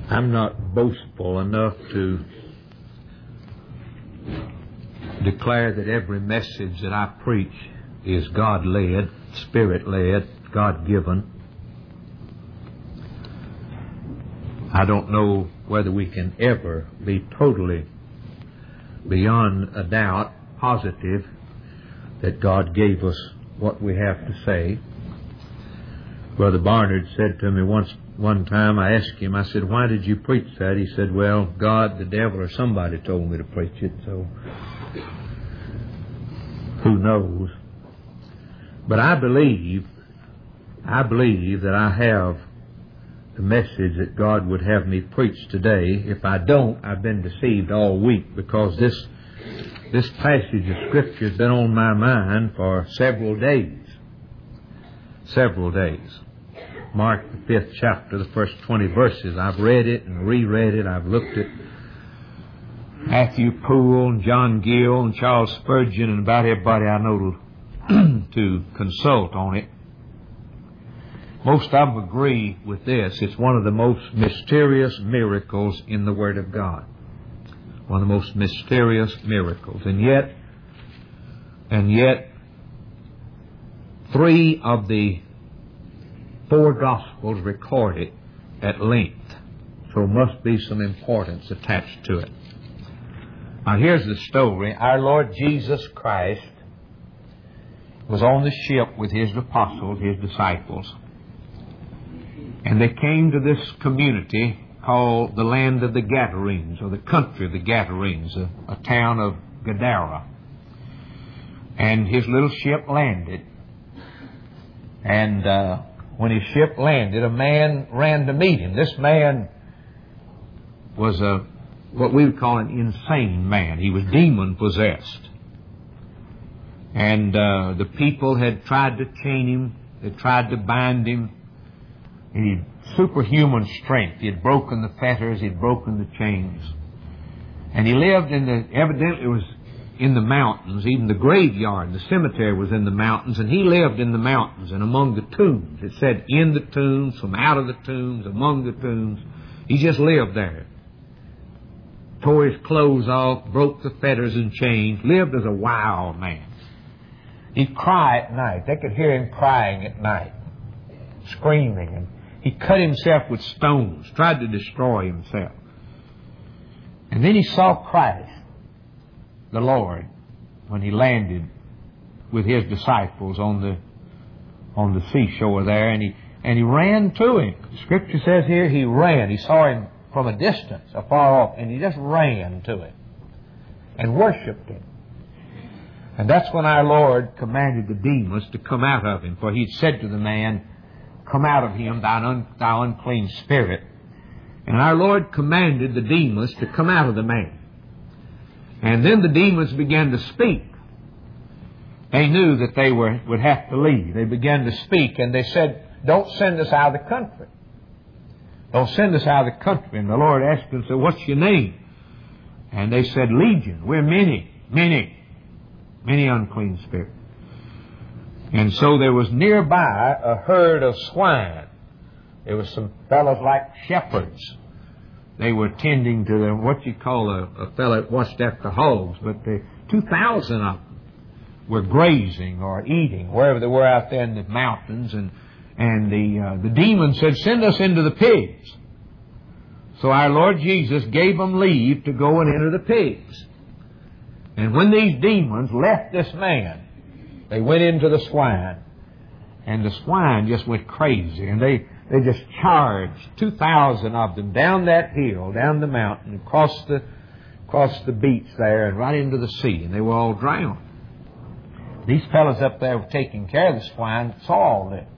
I'm not boastful enough to declare that every message that I preach is God-led, Spirit-led, God-given. I don't know whether we can ever be totally, beyond a doubt, positive that God gave us what we have to say. Brother Barnard said to me one time, I asked him, I said, why did you preach that? He said, well, God, the devil, or somebody told me to preach it, so who knows? But I believe that I have the message that God would have me preach today. If I don't, I've been deceived all week, because this passage of Scripture has been on my mind for several days. Several days. Mark the 5th chapter, the first 20 verses. I've read it and reread it. I've looked at Matthew Poole and John Gill and Charles Spurgeon and about everybody I know to consult on it. Most of them agree with this. It's one of the most mysterious miracles in the Word of God. One of the most mysterious miracles. And yet, 3 of the 4 Gospels record it at length. So must be some importance attached to it. Now here's the story. Our Lord Jesus Christ was on the ship with His apostles, His disciples. And they came to this community called the land of the Gadarenes, or the country of the Gadarenes, a town of Gadara. And His little ship landed. And when His ship landed, a man ran to meet Him. This man was what we would call an insane man. He was demon-possessed. And the people had tried to chain Him. They tried to bind Him. He had superhuman strength. He had broken the fetters. He had broken the chains. And he lived evidently it was in the mountains. Even the graveyard, the cemetery was in the mountains. And he lived in the mountains and among the tombs. It said in the tombs, from out of the tombs, among the tombs. He just lived there. Tore his clothes off, broke the fetters and chains, lived as a wild man. He'd cry at night. They could hear him crying at night, screaming. And he cut himself with stones, tried to destroy himself. And then he saw Christ, the Lord, when He landed with His disciples on the seashore there, and he ran to Him. The Scripture says here he ran. He saw Him from a distance, afar off, and he just ran to Him and worshipped Him. And that's when our Lord commanded the demons to come out of him, for He had said to the man, come out of him, thou unclean spirit. And our Lord commanded the demons to come out of the man. And then the demons began to speak. They knew that they would have to leave. They began to speak, and they said, don't send us out of the country. Don't send us out of the country. And the Lord asked them, so what's your name? And they said, Legion. We're many unclean spirits. And so there was nearby a herd of swine. There was some fellows like shepherds. They were tending to what you call a fellow that watched after hogs, but 2,000 of them were grazing or eating wherever they were out there in the mountains. And the demon said, send us into the pigs. So our Lord Jesus gave them leave to go and enter the pigs. And when these demons left this man, they went into the swine. And the swine just went crazy. And they just charged 2,000 of them down that hill, down the mountain, across the beach there and right into the sea. And they were all drowned. These fellows up there were taking care of the swine, saw all this.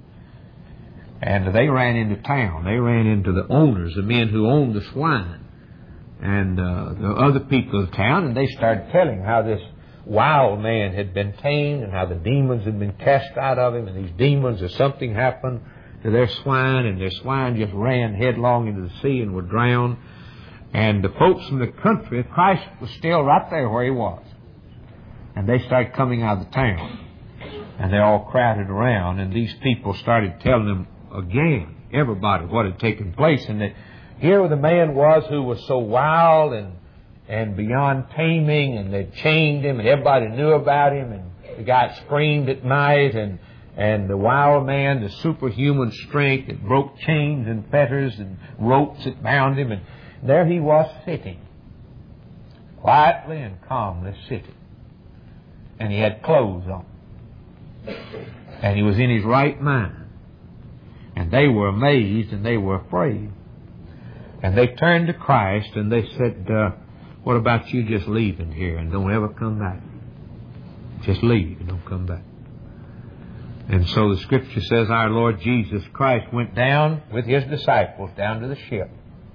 And they ran into town. They ran into the owners, the men who owned the swine, and the other people of the town, and they started telling how this wild man had been tamed and how the demons had been cast out of him, and these demons, if something happened to their swine, and their swine just ran headlong into the sea and were drowned. And the folks from the country, Christ was still right there where He was. And they started coming out of the town. And they all crowded around, and these people started telling them again, everybody, what had taken place. And Here the man was who was so wild and beyond taming, and they chained him, and everybody knew about him, and the guy screamed at night, and the wild man, the superhuman strength that broke chains and fetters and ropes that bound him, and there he was sitting, quietly and calmly sitting. And he had clothes on. And he was in his right mind. And they were amazed and they were afraid. And they turned to Christ and they said, what about you just leaving here and don't ever come back? Just leave and don't come back. And so the Scripture says our Lord Jesus Christ went down with His disciples down to the ship.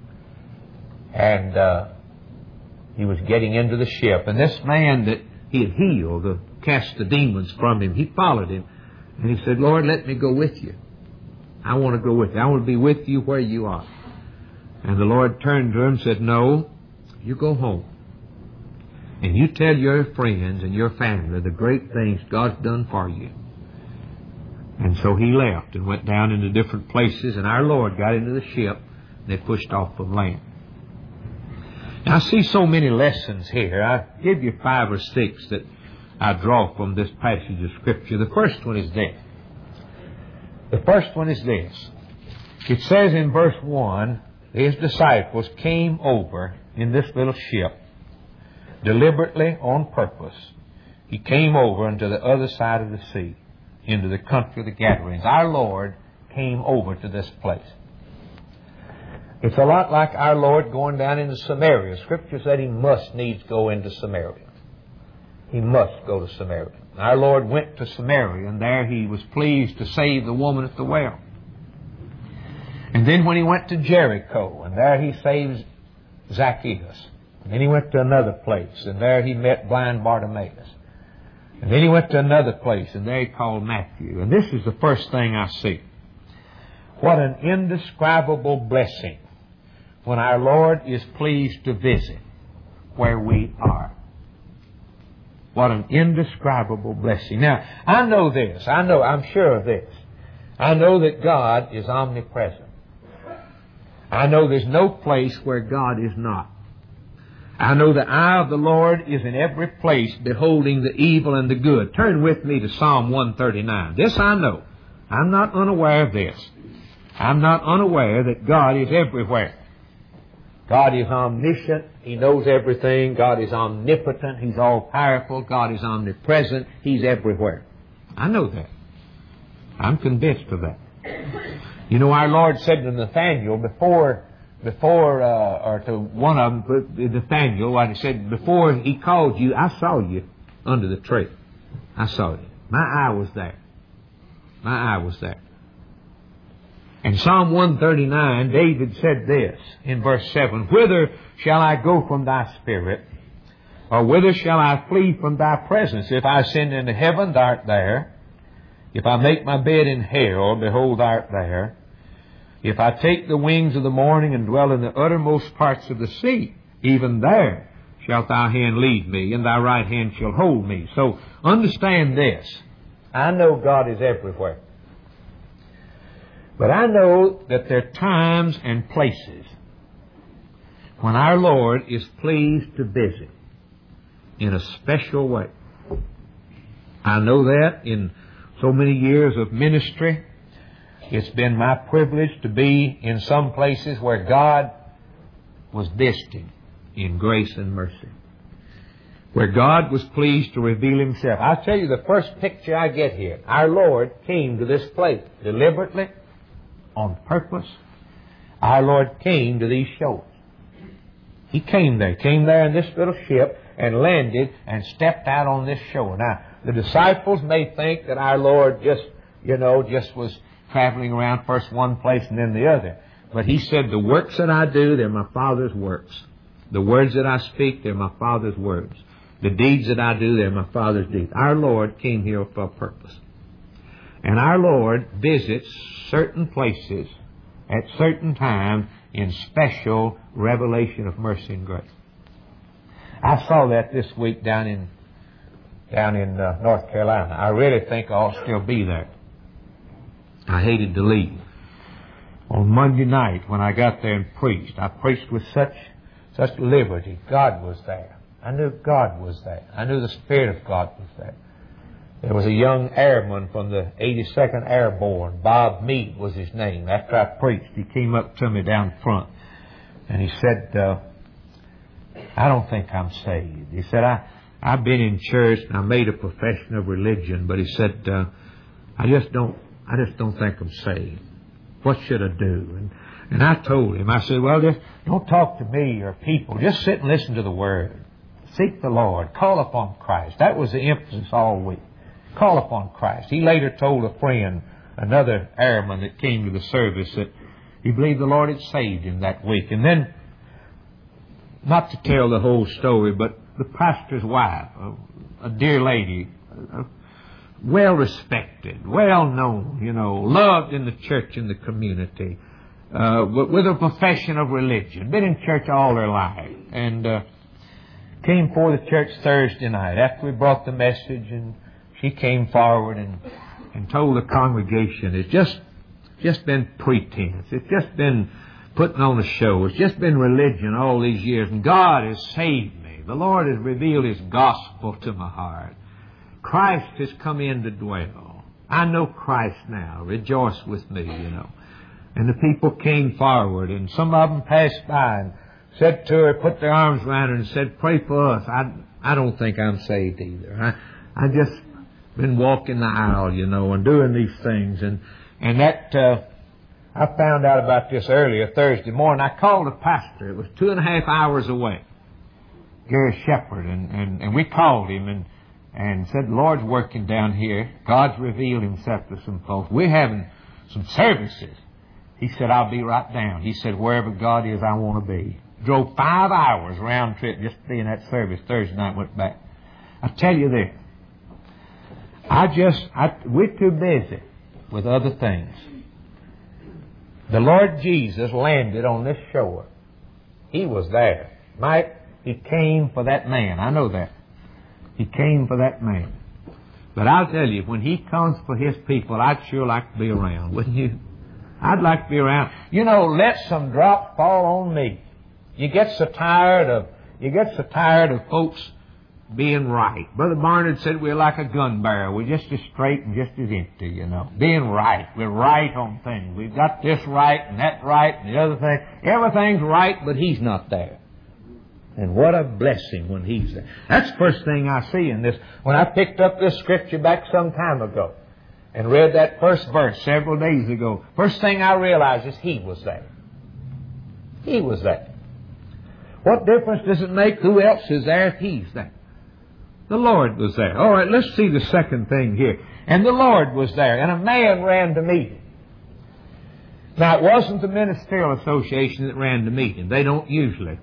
And He was getting into the ship. And this man that He had healed, cast the demons from him, he followed Him. And he said, Lord, let me go with you. I want to go with you. I want to be with you where you are. And the Lord turned to him and said, no, you go home. And you tell your friends and your family the great things God's done for you. And so he left and went down into different places, and our Lord got into the ship, and they pushed off from land. Now, I see so many lessons here. I give you 5 or 6 that I draw from this passage of Scripture. The first one is this. The first one is this. It says in verse 1, His disciples came over in this little ship, deliberately on purpose. He came over into the other side of the sea, into the country of the Gadarenes. Our Lord came over to this place. It's a lot like our Lord going down into Samaria. Scripture said He must needs go into Samaria. He must go to Samaria. Our Lord went to Samaria, and there He was pleased to save the woman at the well. And then when He went to Jericho, and there He saves Zacchaeus. And then He went to another place, and there He met blind Bartimaeus. And then He went to another place, and there He called Matthew. And this is the first thing I see. What an indescribable blessing when our Lord is pleased to visit where we are. What an indescribable blessing. Now, I know this. I'm sure of this. I know that God is omnipresent. I know there's no place where God is not. I know the eye of the Lord is in every place, beholding the evil and the good. Turn with me to Psalm 139. This I know. I'm not unaware of this. I'm not unaware that God is everywhere. God is omniscient. He knows everything. God is omnipotent. He's all-powerful. God is omnipresent. He's everywhere. I know that. I'm convinced of that. You know, our Lord said to Nathanael or to one of them, Nathanael, what He said, before He called you, I saw you under the tree. I saw you. My eye was there. My eye was there. In Psalm 139, David said this in verse 7, Whither shall I go from Thy Spirit? Or whither shall I flee from Thy presence? If I ascend into heaven, Thou art there. If I make my bed in hell, behold, Thou art there. If I take the wings of the morning and dwell in the uttermost parts of the sea, even there shalt Thy hand lead me, and Thy right hand shall hold me. So understand this. I know God is everywhere. But I know that there are times and places when our Lord is pleased to visit in a special way. I know that in so many years of ministry, it's been my privilege to be in some places where God was visiting in grace and mercy, where God was pleased to reveal Himself. I'll tell you the first picture I get here. Our Lord came to this place deliberately, on purpose. Our Lord came to these shores. He came there in this little ship and landed and stepped out on this shore. Now, the disciples may think that our Lord just was traveling around first one place and then the other. But He said, the works that I do, they're my Father's works. The words that I speak, they're my Father's words. The deeds that I do, they're my Father's deeds. Our Lord came here for a purpose. And our Lord visits certain places at certain times in special revelation of mercy and grace. I saw that this week down in North Carolina. I really think I'll still be there. I hated to leave. On Monday night when I got there and preached, I preached with such liberty. God was there. I knew God was there. I knew the Spirit of God was there. There was a young airman from the 82nd Airborne. Bob Meade was his name. After I preached, he came up to me down front and he said, I don't think I'm saved. He said, I've been in church and I made a profession of religion, but he said, I just don't think I'm saved. What should I do? And I told him, I said, well, just don't talk to me or people. Just sit and listen to the Word. Seek the Lord. Call upon Christ. That was the emphasis all week. Call upon Christ. He later told a friend, another airman that came to the service, that he believed the Lord had saved him that week. And then, not to tell the whole story, but the pastor's wife, a dear lady, well respected, well known, loved in the church and the community, with a profession of religion, been in church all her life, and came for the church Thursday night after we brought the message, and she came forward and told the congregation, it's just been pretense. It's just been putting on a show. It's just been religion all these years, and God has saved me. The Lord has revealed His gospel to my heart. Christ has come in to dwell. I know Christ now. Rejoice with me, And the people came forward, and some of them passed by and said to her, put their arms around her and said, pray for us. I don't think I'm saved either. I just been walking the aisle, and doing these things. And that, I found out about this earlier Thursday morning. I called the pastor. It was 2.5 hours away, Gary Shepherd, and we called him and said, the Lord's working down here. God's revealed Himself to some folks. We're having some services. He said, I'll be right down. He said, wherever God is, I want to be. Drove 5 hours round trip just to be in that service. Thursday night went back. I tell you this, we're too busy with other things. The Lord Jesus landed on this shore. He was there. Mike, He came for that man. I know that. He came for that man. But I'll tell you, when He comes for His people, I'd sure like to be around, wouldn't you? I'd like to be around. Let some drop fall on me. You get so tired of folks being right. Brother Barnard said we're like a gun barrel. We're just as straight and just as empty, Being right. We're right on things. We've got this right and that right and the other thing. Everything's right, but He's not there. And what a blessing when He's there. That's the first thing I see in this. When I picked up this scripture back some time ago and read that first verse several days ago, first thing I realized is He was there. He was there. What difference does it make who else is there if He's there? The Lord was there. All right, let's see the second thing here. And the Lord was there, and a man ran to meet Him. Now, it wasn't the Ministerial Association that ran to meet Him. They don't usually.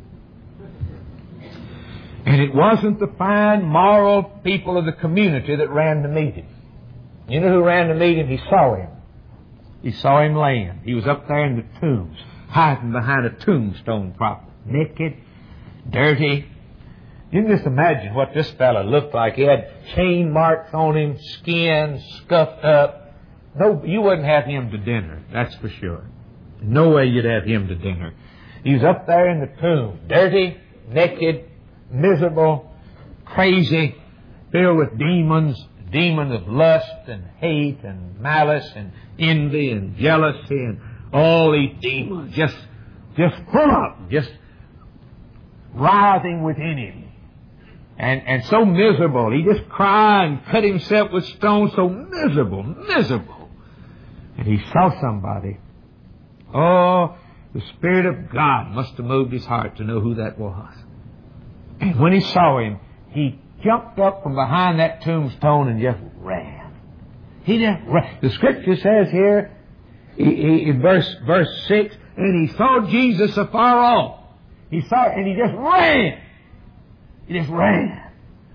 And it wasn't the fine, moral people of the community that ran to meet Him. You know who ran to meet Him? He saw Him. He saw Him laying. He was up there in the tombs, hiding behind a tombstone prop, naked, dirty. You can just imagine what this fellow looked like. He had chain marks on him, skin scuffed up. No, you wouldn't have him to dinner, that's for sure. No way you'd have him to dinner. He was up there in the tomb, dirty, naked, miserable, crazy, filled with demons of lust and hate and malice and envy and jealousy and all these demons just full of, just writhing within him. And so miserable. He just cried and cut himself with stones, so miserable. And he saw somebody. Oh, the Spirit of God must have moved his heart to know who that was. And when he saw him, he jumped up from behind that tombstone and just ran. He just ran. The Scripture says here, in verse 6, and he saw Jesus afar off. He saw it and he just ran. He just ran.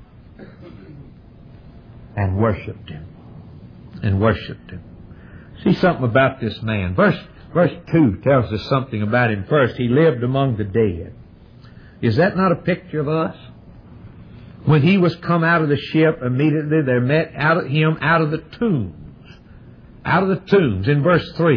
And worshipped Him. See something about this man. Verse 2 tells us something about him first. He lived among the dead. Is that not a picture of us? When he was come out of the ship, immediately there met him out of the tombs. Out of the tombs. In verse 3.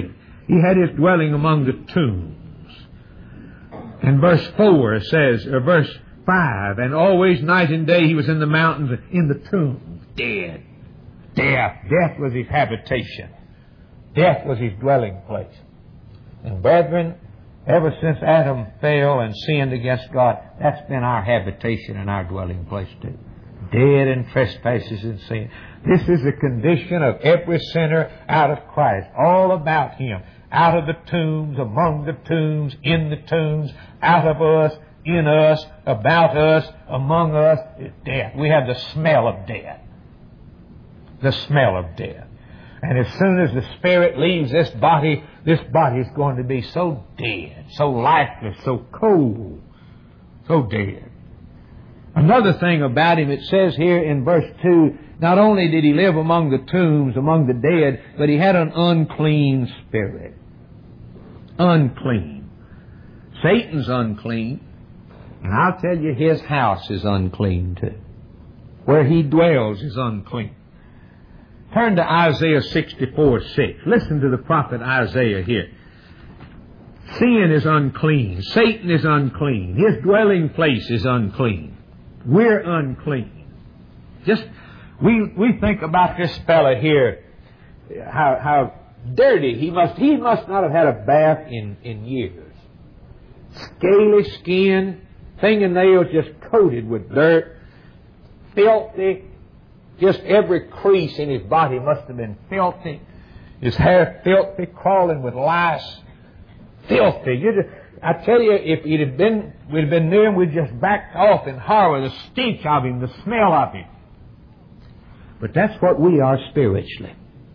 He had his dwelling among the tombs. And verse 4 says, or verse 5, and always night and day he was in the mountains, in the tombs, dead. Death was his habitation. Death was his dwelling place. And brethren, ever since Adam fell and sinned against God, that's been our habitation and our dwelling place too. Dead in trespasses and sin. This is the condition of every sinner out of Christ. All about Him. Out of the tombs, among the tombs, in the tombs, out of us, in us, about us, among us, is death. We have the smell of death. The smell of death. And as soon as the spirit leaves this body is going to be so dead, so lifeless, so cold, so dead. Another thing about him, it says here in verse 2, not only did he live among the tombs, among the dead, but he had an unclean spirit. Unclean. Satan's unclean. And I'll tell you, his house is unclean too. Where he dwells is unclean. Turn to Isaiah 64:6. Listen to the prophet Isaiah here. Sin is unclean. Satan is unclean. His dwelling place is unclean. We're unclean. Just, we think about this fella here, how dirty he must not have had a bath in years. Scaly skin, fingernails just coated with dirt, filthy. Just every crease in his body must have been filthy. His hair filthy, crawling with lice. Filthy. I tell you, if we'd have been near him, we'd just backed off in horror, the stench of him, the smell of him. But that's what we are spiritually.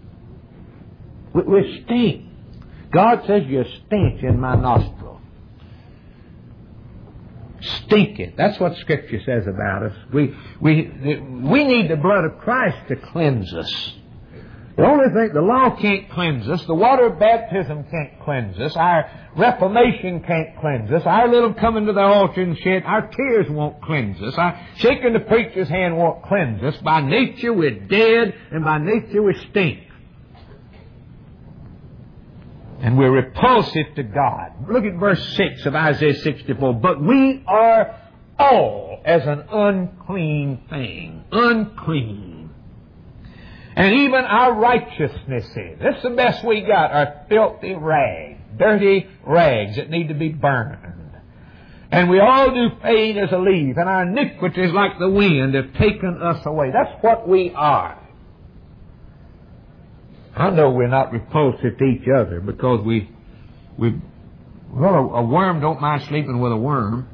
We stink. God says, "You stench in my nostril." Stinking. That's what Scripture says about us. We need the blood of Christ to cleanse us. The only thing, the law can't cleanse us. The water of baptism can't cleanse us. Our reformation can't cleanse us. Our little coming to the altar and shed, our tears won't cleanse us. Our shaking the preacher's hand won't cleanse us. By nature we're dead, and by nature we stink. And we're repulsive to God. Look at verse 6 of Isaiah 64. But we are all as an unclean thing. Unclean. And even our righteousnesses, this is the best we got, are filthy rags, dirty rags that need to be burned. And we all do fade as a leaf, and our iniquities like the wind have taken us away. That's what we are. I know we're not repulsive to each other because a worm don't mind sleeping with a worm.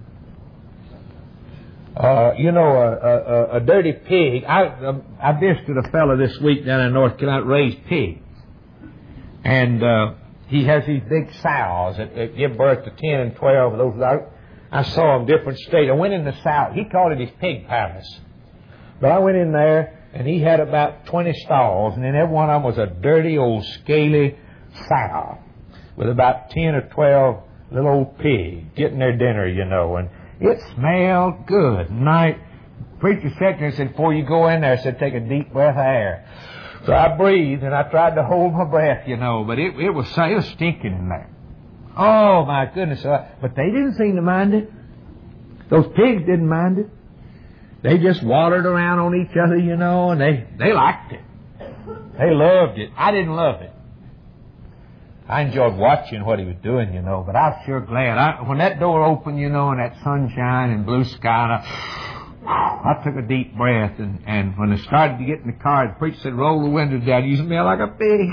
A dirty pig. I visited a fellow this week down in North Carolina that raised pigs. And he has these big sows that give birth to 10 and 12 of those. I saw them different states. I went in the sow. He called it his pig palace. But I went in there, and he had about 20 stalls, and in every one of them was a dirty old scaly sow with about 10 or 12 little old pigs getting their dinner, and it smelled good. Night, preacher said to me, said, before you go in there, said, take a deep breath of air. So I breathed, and I tried to hold my breath, but it was stinking in there. Oh, my goodness. But they didn't seem to mind it. Those pigs didn't mind it. They just waddled around on each other, and they liked it. They loved it. I didn't love it. I enjoyed watching what he was doing, but I was sure glad. When that door opened, and that sunshine and blue sky, I took a deep breath, and when I started to get in the car, the preacher said, roll the windows down. You smell like a pig.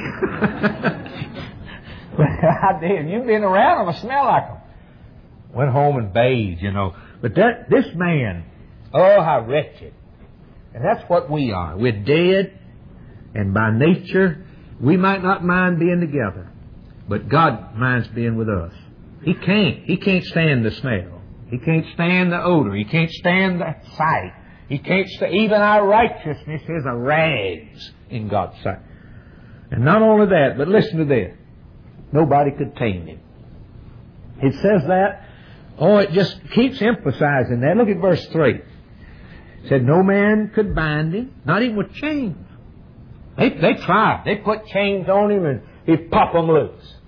I did. You've been around them, I smell like them. Went home and bathed, But this man, oh, how wretched. And that's what we are. We're dead, and by nature, we might not mind being together. But God minds being with us. He can't stand the smell. He can't stand the odor. He can't stand the sight. He can't stand, even our righteousness is a rags in God's sight. And not only that, but listen to this. Nobody could tame him. It says that. Oh, it just keeps emphasizing that. Look at verse 3. It said no man could bind him, not even with chains. They tried. They put chains on him and he'd pop them loose.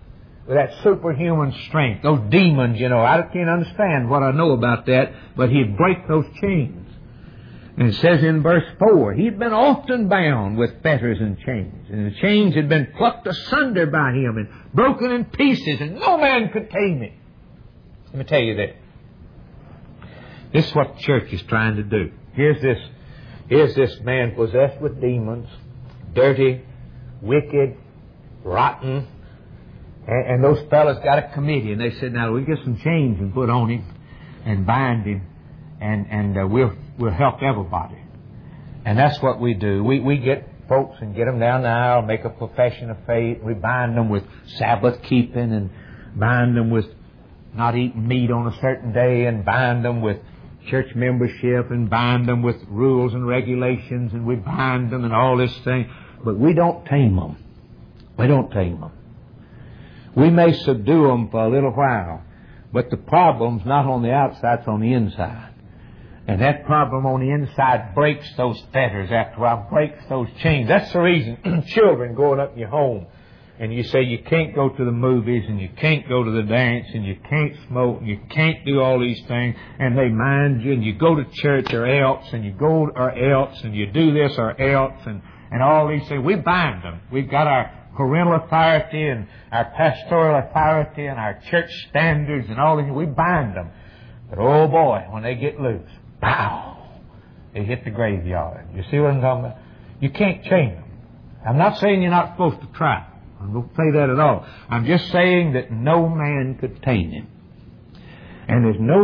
with that superhuman strength. Those demons, you know, I can't understand what I know about that, but he'd break those chains. And it says in verse 4, he'd been often bound with fetters and chains, and the chains had been plucked asunder by him and broken in pieces, and no man could tame him. Let me tell you this. This is what the church is trying to do. Here's this man possessed with demons, dirty, wicked, rotten, and those fellas got a committee, and they said, now we'll get some chains and put on him and bind him, and we'll help everybody. And that's what we do. We get folks and get them down the aisle, make a profession of faith. We bind them with Sabbath keeping, and bind them with not eating meat on a certain day, and bind them with church membership, and bind them with rules and regulations, and we bind them and all this thing. But we don't tame them. We don't tame them. We may subdue them for a little while, but the problem's not on the outside, it's on the inside. And that problem on the inside breaks those fetters after a while, breaks those chains. That's the reason children growing up in your home, and you say you can't go to the movies, and you can't go to the dance, and you can't smoke, and you can't do all these things, and they mind you, and you go to church or else, and you go or else, and you do this or else, and all these things. We bind them. We've got our parental authority and our pastoral authority and our church standards and all these. We bind them. But oh boy, when they get loose, pow! They hit the graveyard. You see what I'm talking about? You can't chain them. I'm not saying you're not supposed to try. I don't say that at all. I'm just saying that no man could tame him. And there's no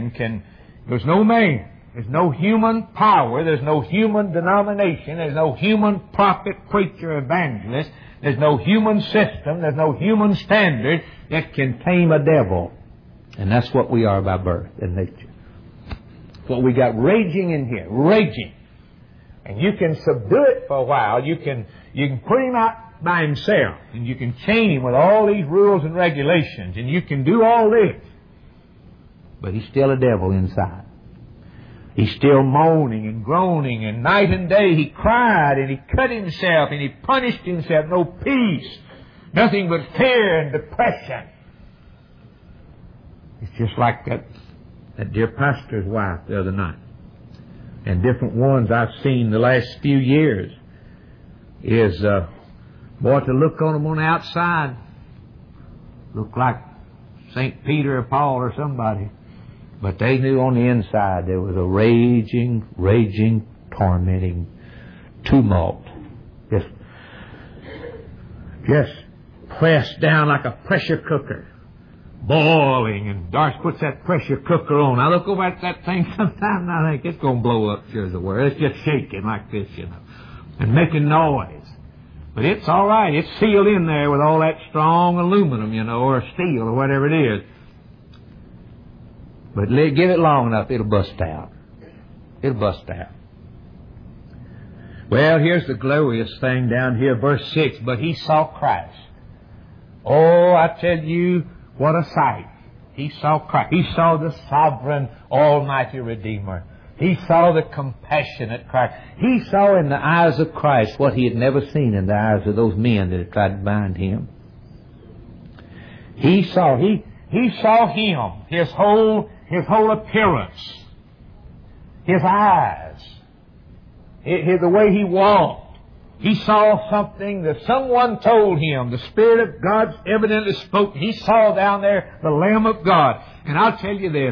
human power, there's no human denomination, there's no human prophet, preacher, evangelist, there's no human system, there's no human standard that can tame a devil. And that's what we are by birth and nature. What we got raging in here, raging. And you can subdue it for a while. You can put him out by himself, and you can chain him with all these rules and regulations, and you can do all this. But he's still a devil inside. He's still moaning and groaning, and night and day he cried, and he cut himself, and he punished himself. No peace. Nothing but fear and depression. It's just like that dear pastor's wife the other night. And different ones I've seen the last few years is, boy, to look on them on the outside, look like St. Peter or Paul or somebody. But they knew on the inside there was a raging, tormenting tumult. Just pressed down like a pressure cooker. Boiling, and Doris puts that pressure cooker on. I look over at that thing sometimes and I think it's going to blow up, sure as it were. It's just shaking like this, you know, and making noise. But it's all right. It's sealed in there with all that strong aluminum, you know, or steel or whatever it is. But give it long enough, it'll bust out. It'll bust out. Well, here's the glorious thing down here, verse 6. But he saw Christ. Oh, I tell you, what a sight. He saw Christ. He saw the sovereign, almighty Redeemer. He saw the compassionate Christ. He saw in the eyes of Christ what he had never seen in the eyes of those men that had tried to bind him. He saw him, his whole appearance, his eyes, the way he walked. He saw something that someone told him. The Spirit of God evidently spoke. He saw down there the Lamb of God. And I'll tell you this.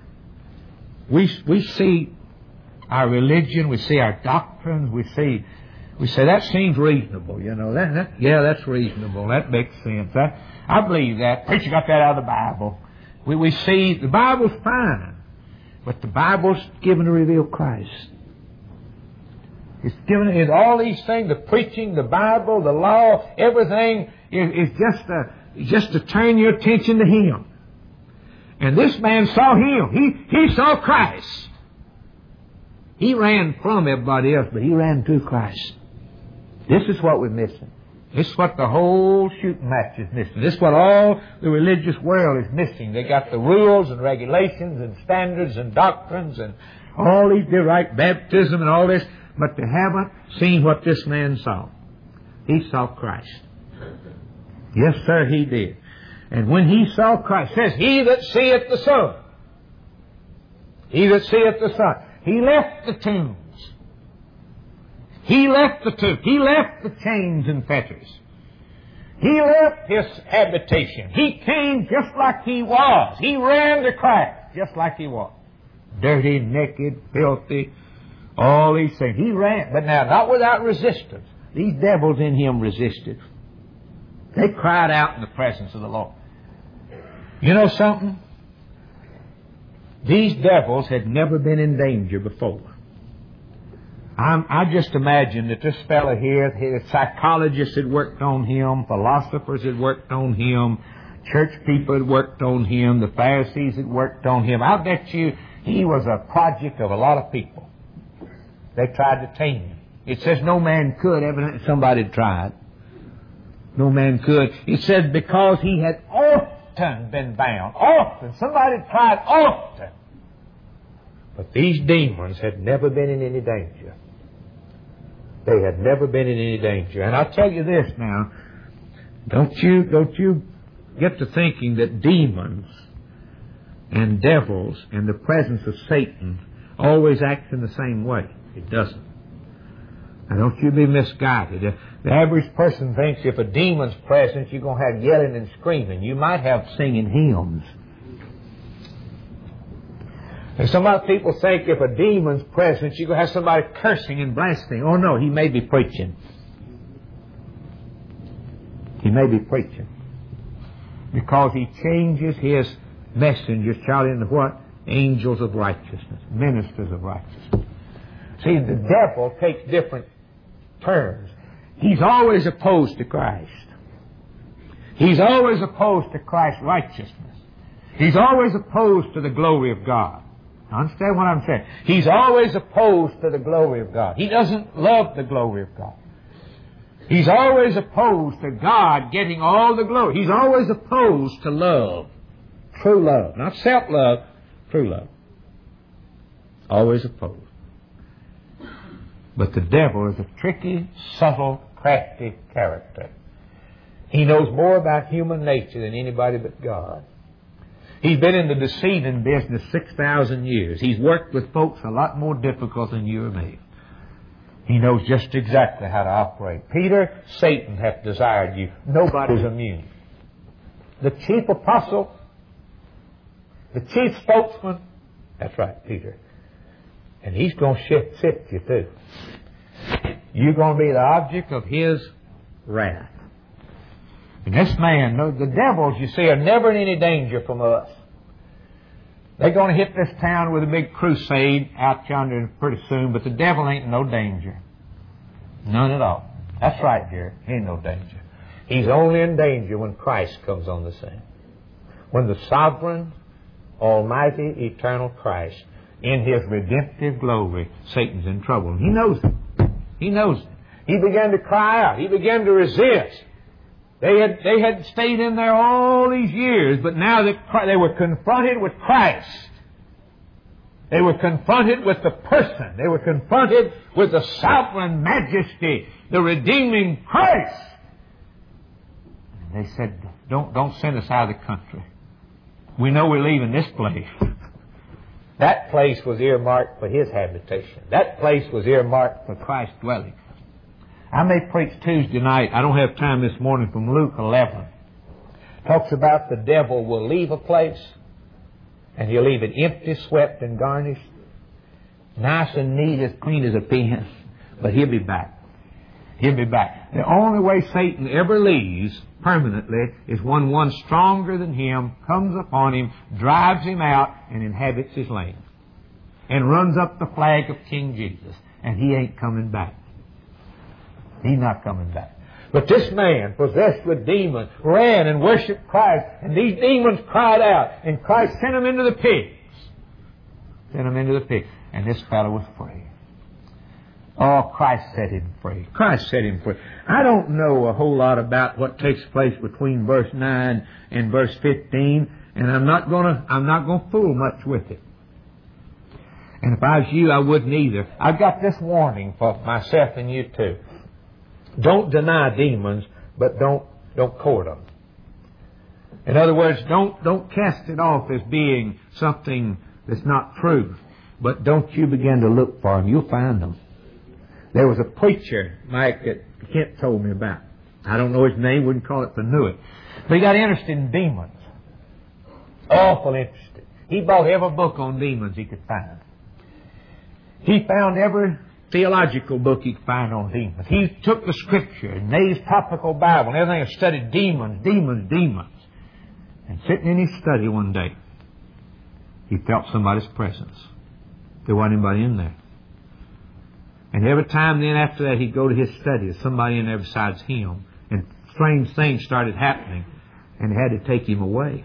We see our religion, we see our doctrines, we say that seems reasonable, you know. That's reasonable. That makes sense. I believe that. Preacher got that out of the Bible. We see the Bible's fine, but the Bible's given to reveal Christ. It's given in all these things, the preaching, the Bible, the law, everything is just to turn your attention to Him. And this man saw Him. He saw Christ. He ran from everybody else, but he ran to Christ. This is what we're missing. This is what the whole shooting match is missing. This is what all the religious world is missing. They got the rules and regulations and standards and doctrines and all these, right, baptism and all this, but they haven't seen what this man saw. He saw Christ. Yes, sir, he did. And when he saw Christ, it says, he that seeth the Son. He that seeth the Son. He left the tombs. He left the tomb. He left the chains and fetters. He left his habitation. He came just like he was. He ran to Christ just like he was. Dirty, naked, filthy, all these things. He ran, but now not without resistance. These devils in him resisted. They cried out in the presence of the Lord. You know something? These devils had never been in danger before. I just imagine that this fellow here, the psychologists had worked on him, philosophers had worked on him, church people had worked on him, the Pharisees had worked on him. I'll bet you he was a project of a lot of people. They tried to tame him. It says no man could, evidently somebody tried. No man could. It says because he had often been bound. Often. Somebody tried often. But these demons had never been in any danger. They had never been in any danger. And I'll tell you this now. Don't you get to thinking that demons and devils and the presence of Satan always acts in the same way. It doesn't. Now don't you be misguided. The average person thinks if a demon's present, you're going to have yelling and screaming. You might have singing hymns. And some other people think if a demon's present, you're going to have somebody cursing and blaspheming. Oh no, he may be preaching. He may be preaching. Because he changes his messengers, Charlie, into what? Angels of righteousness. Ministers of righteousness. See, the devil takes different turns. He's always opposed to Christ. He's always opposed to Christ's righteousness. He's always opposed to the glory of God. Understand what I'm saying? He's always opposed to the glory of God. He doesn't love the glory of God. He's always opposed to God getting all the glory. He's always opposed to love. True love. Not self-love, true love. Always opposed. But the devil is a tricky, subtle, crafty character. He knows more about human nature than anybody but God. He's been in the deceiving business 6,000 years. He's worked with folks a lot more difficult than you or me. He knows just exactly how to operate. Peter, Satan hath desired you. Nobody's immune. The chief apostle, the chief spokesman, that's right, Peter. And he's going to sift you too. You're going to be the object of his wrath. And this man, the devils, you see, are never in any danger from us. They're going to hit this town with a big crusade out yonder pretty soon, but the devil ain't in no danger. None at all. That's right, Jerry. He ain't no danger. He's only in danger when Christ comes on the scene. When the sovereign, almighty, eternal Christ, in his redemptive glory, Satan's in trouble. And he knows it. He knows it. He began to cry out. He began to resist. They had stayed in there all these years, but now that they were confronted with Christ. They were confronted with the person. They were confronted with the sovereign majesty, the redeeming Christ. And they said, don't send us out of the country. We know we're leaving this place. That place was earmarked for his habitation. That place was earmarked for Christ's dwelling. I may preach Tuesday night. I don't have time this morning from Luke 11. Talks about the devil will leave a place and he'll leave it empty, swept, and garnished. Nice and neat, as clean as a pin. But he'll be back. He'll be back. The only way Satan ever leaves permanently is when one stronger than him comes upon him, drives him out, and inhabits his land. And runs up the flag of King Jesus. And he ain't coming back. He's not coming back. But this man, possessed with demons, ran and worshipped Christ. And these demons cried out. And Christ sent them into the pigs. Sent them into the pigs. And this fellow was free. Oh, Christ set him free. Christ set him free. I don't know a whole lot about what takes place between verse 9 and verse 15. And I'm not going to fool much with it. And if I was you, I wouldn't either. I've got this warning for myself and you too. Don't deny demons, but don't court them. In other words, don't cast it off as being something that's not true. But don't you begin to look for them. You'll find them. There was a preacher, Mike, that Kent told me about. I don't know his name, wouldn't call it if I knew it. But he got interested in demons. Awful interested. He bought every book on demons he could find. He found every theological book he could find on demons. He took the Scripture and Nay's Topical Bible and everything and studied demons. And sitting in his study one day, he felt somebody's presence. There wasn't anybody in there. And every time then after that he'd go to his study, there's somebody in there besides him. And strange things started happening and had to take him away.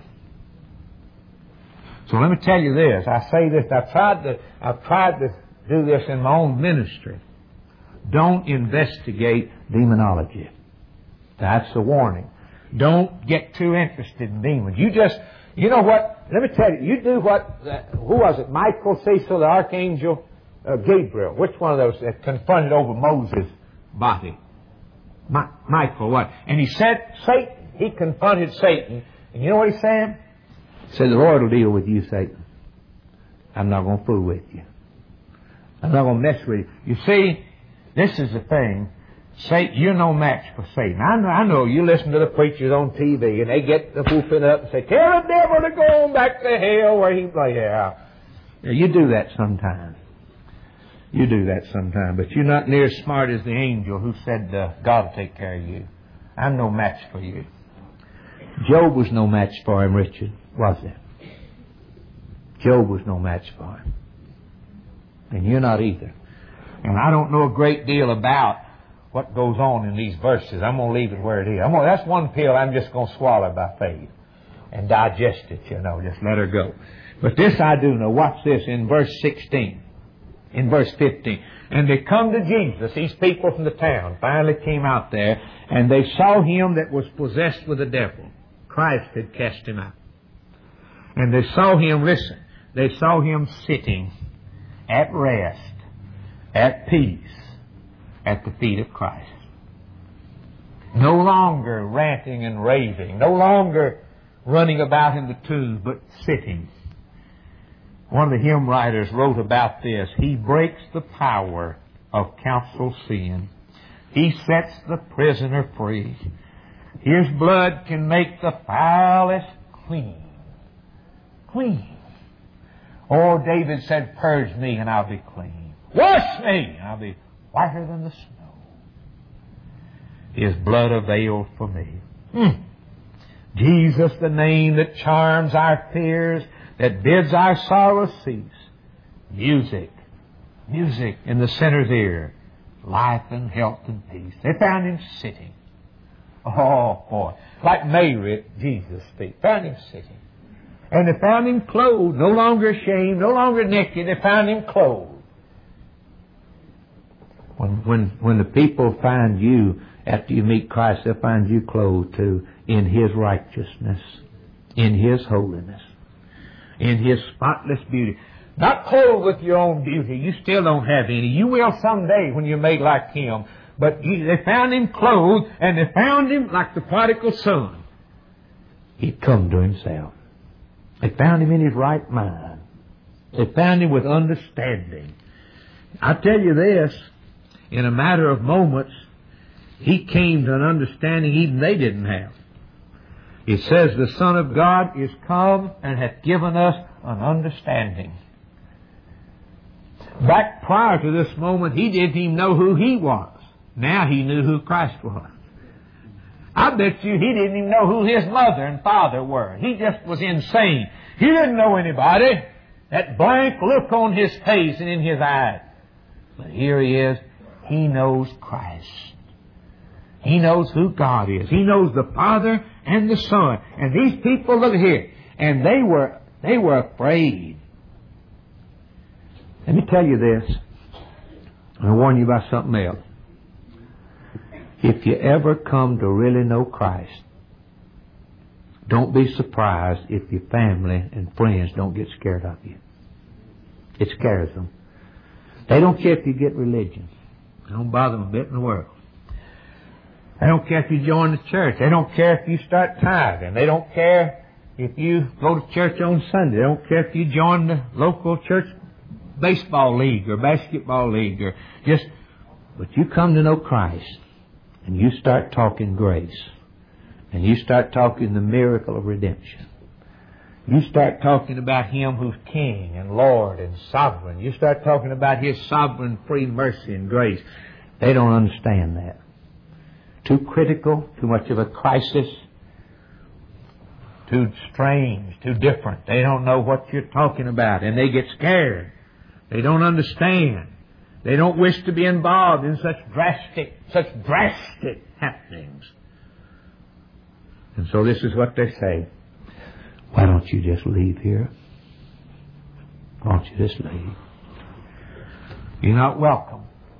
So let me tell you this. I say this. I've tried to do this in my own ministry. Don't investigate demonology. That's the warning. Don't get too interested in demons. You know what? Let me tell you. You do what, who was it? Michael, Cecil, the archangel, Gabriel. Which one of those that confronted over Moses' body? Michael, what? And he said, Satan, he confronted Satan. And you know what he said? He said, the Lord will deal with you, Satan. I'm not going to fool with you. I'm not going to mess with you. You see, this is the thing. Satan, you're no match for Satan. I know you listen to the preachers on TV and they get the whooping up and say, tell the devil to go on back to hell where he play. Yeah, you do that sometimes. You do that sometimes. But you're not near as smart as the angel who said, God will take care of you. I'm no match for you. Job was no match for him, Richard, was it? Job was no match for him. And you're not either. And I don't know a great deal about what goes on in these verses. I'm going to leave it where it is. That's one pill I'm just going to swallow by faith and digest it, just let her go. But this I do know. Watch this in verse 16, in verse 15. And they come to Jesus, these people from the town, finally came out there, and they saw him that was possessed with the devil. Christ had cast him out. And they saw him, listen, they saw him sitting at rest, at peace, at the feet of Christ. No longer ranting and raving, no longer running about in the tombs, but sitting. One of the hymn writers wrote about this. He breaks the power of counsel sin. He sets the prisoner free. His blood can make the foulest clean. Clean. Oh, David said, purge me and I'll be clean. Wash me and I'll be whiter than the snow. His blood availed for me. Jesus, the name that charms our fears, that bids our sorrows cease. Music in the sinner's ear. Life and health and peace. They found him sitting. Oh, boy. Like Mary at Jesus' feet. Found him sitting. And they found him clothed, no longer ashamed, no longer naked. They found him clothed. When the people find you after you meet Christ, they'll find you clothed too in His righteousness, in His holiness, in His spotless beauty. Not clothed with your own beauty. You still don't have any. You will someday when you're made like Him. But they found Him clothed, and they found Him like the prodigal son. He'd come to Himself. They found Him in His right mind. They found Him with understanding. I tell you this, in a matter of moments, He came to an understanding even they didn't have. It says, the Son of God is come and hath given us an understanding. Back prior to this moment, He didn't even know who He was. Now He knew who Christ was. I bet you He didn't even know who His mother and father were. He just was insane. He didn't know anybody. That blank look on His face and in His eyes. But here He is. He knows Christ. He knows who God is. He knows the Father and the Son. And these people, look here, and they were afraid. Let me tell you this. I'll warn you about something else. If you ever come to really know Christ, don't be surprised if your family and friends don't get scared of you. It scares them. They don't care if you get religion. It don't bother them a bit in the world. They don't care if you join the church. They don't care if you start tithing. They don't care if you go to church on Sunday. They don't care if you join the local church baseball league or basketball league or but you come to know Christ and you start talking grace and you start talking the miracle of redemption. You start talking about Him who's King and Lord and Sovereign. You start talking about His sovereign free mercy and grace. They don't understand that. Too critical, too much of a crisis, too strange, too different. They don't know what you're talking about and they get scared. They don't understand. They don't wish to be involved in such drastic happenings. And so this is what they say. Why don't you just leave here? Why don't you just leave? You're not welcome.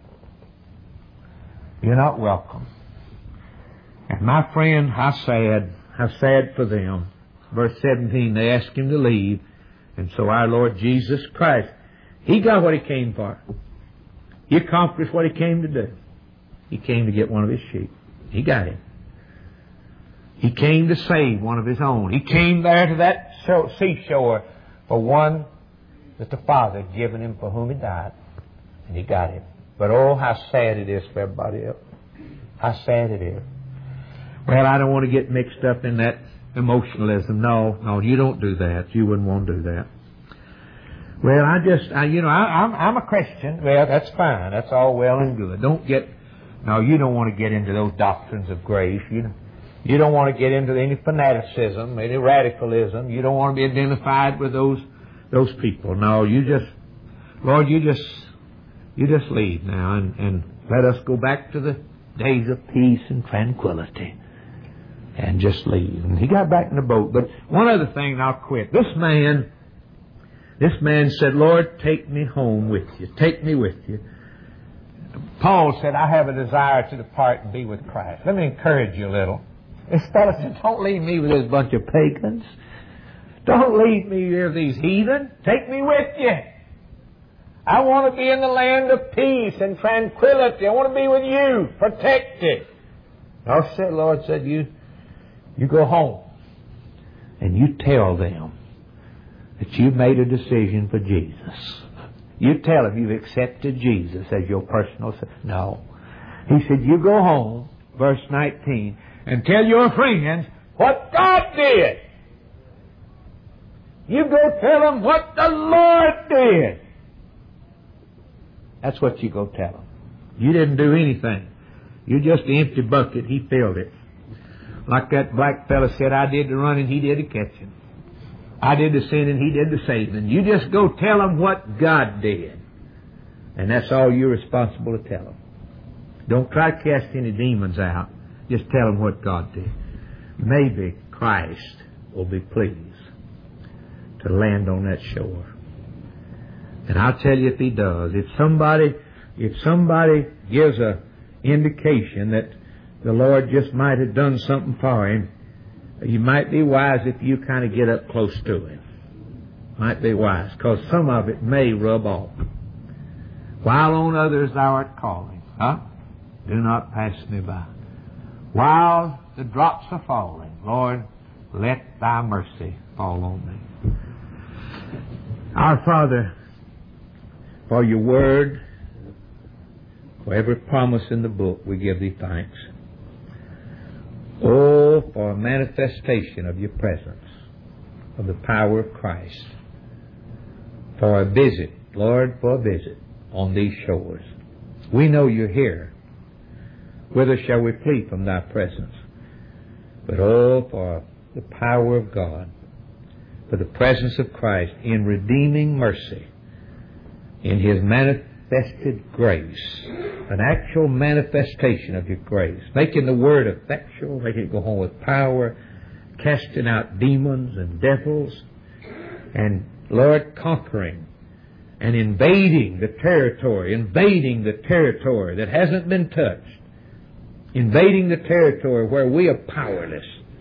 You're not welcome. And my friend, how sad for them. Verse 17, they asked Him to leave. And so our Lord Jesus Christ, He got what He came for. He accomplished what He came to do. He came to get one of His sheep. He got him. He came to save one of His own. He came there to that seashore for one that the Father had given Him, for whom He died. And He got him. But oh, how sad it is for everybody else. How sad it is. Well, I don't want to get mixed up in that emotionalism. No, you don't do that. You wouldn't want to do that. Well, I'm a Christian. Well, that's fine. That's all well and good. You don't want to get into those doctrines of grace. You don't want to get into any fanaticism, any radicalism. You don't want to be identified with those people. No, Lord, you just leave now and let us go back to the days of peace and tranquility. And just leave. And he got back in the boat. But one other thing, and I'll quit. This man said, Lord, take me home with you. Take me with you. Paul said, I have a desire to depart and be with Christ. Let me encourage you a little. This fellow said, don't leave me with this bunch of pagans. Don't leave me with these heathen. Take me with you. I want to be in the land of peace and tranquility. I want to be with you, protected. Lord said, you go home and you tell them that you've made a decision for Jesus. You tell them you've accepted Jesus as your personal Savior. No. He said, you go home, verse 19, and tell your friends what God did. You go tell them what the Lord did. That's what you go tell them. You didn't do anything. You're just an empty bucket. He filled it. Like that black fella said, I did the running, He did the catching. I did the sinning, He did the saving. You just go tell them what God did. And that's all you're responsible to tell them. Don't try to cast any demons out. Just tell them what God did. Maybe Christ will be pleased to land on that shore. And I'll tell you if He does. If somebody gives a indication that the Lord just might have done something for him, you might be wise if you kind of get up close to him. Might be wise, because some of it may rub off. While on others thou art calling, do not pass me by. While the drops are falling, Lord, let thy mercy fall on me. Our Father, for your word, for every promise in the book, we give thee thanks. Oh, for a manifestation of your presence, of the power of Christ. For a visit, Lord, for a visit on these shores. We know you're here. Whither shall we flee from thy presence? But oh, for the power of God, for the presence of Christ in redeeming mercy, in His manifested grace, an actual manifestation of your grace, making the word effectual, making it go home with power, casting out demons and devils, and Lord, conquering and invading the territory that hasn't been touched, invading the territory where we are powerless.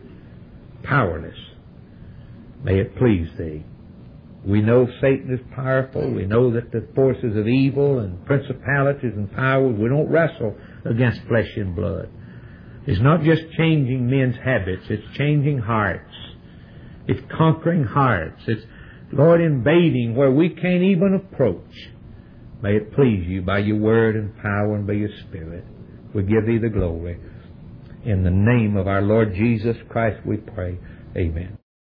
May it please thee. We know Satan is powerful. We know that the forces of evil and principalities and powers, we don't wrestle against flesh and blood. It's not just changing men's habits, it's changing hearts. It's conquering hearts. It's, Lord, invading where we can't even approach. May it please You by Your Word and power and by Your Spirit. We give Thee the glory. In the name of our Lord Jesus Christ we pray. Amen.